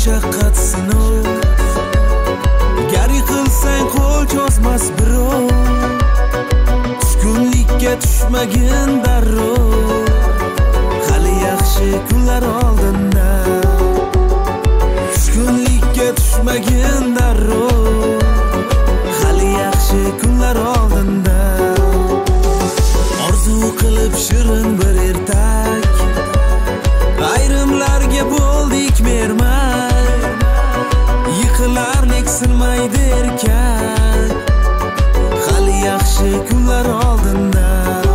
mashaqqat sinov, gar yiqilsang qo'l cho'zmas birov. Tushkunlikka tushmagin darrov, hali yaxshi kunlar oldinda. Tushkunlikka tushmagin darrov, hali yaxshi kunlar oldinda. Orzu qilib shirin bir ertak, ayrimlarga bo'ldik mermak. Yiqilarlik sinmaydi erkak, hali yaxshi kunlar oldinda.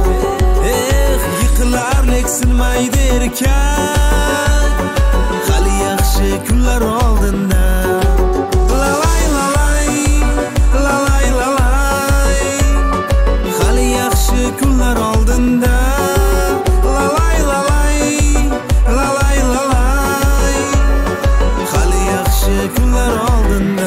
Yiqilarlik sinmaydi erkak, hali yaxshi kunlar oldinda. Lalay lalay, lalay lalay, hali yaxshi kunlar oldinda. Lalay lalay, lalay lalay, hali yaxshi kunlar oldinda.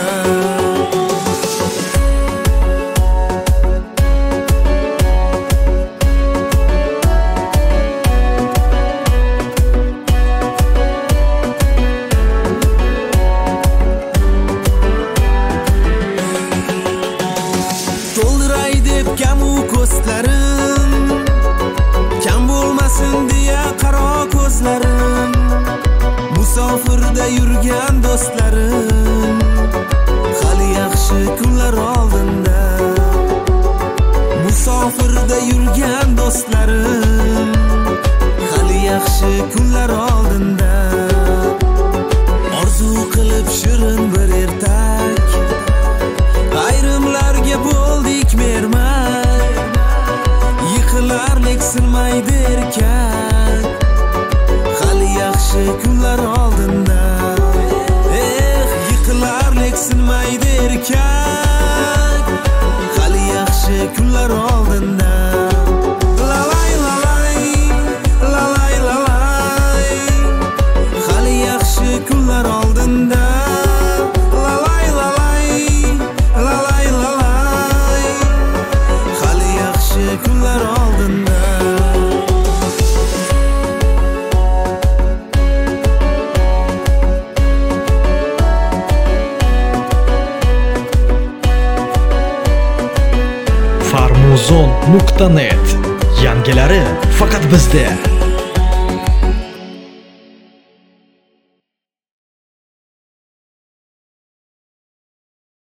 To'ldiray deb kamu ko'zlarim, kam bo'lmasin deya qaro ko'zlarim. Musofirda yurgan do'stlarim, hali yaxshi kunlar oldinda. Musofirda yurgan do'stlarim, hali yaxshi kunlar oldinda. Orzu qilib shirin bir ertak, ayrimlarga bo'ldik mermak. Yiqilarlik sinmaydi erkak, hali yaxshi kunlar oldinda. Yiqilarlik sinmaydi erkak, hali yaxshi kunlar oldinda. Lalay lalay, lalay lalay, hali yaxshi kunlar oldinda. Lalay lalay, lalay lalay, hali yaxshi kunlar oldinda. Farmuzon.net yangilari faqat bizda.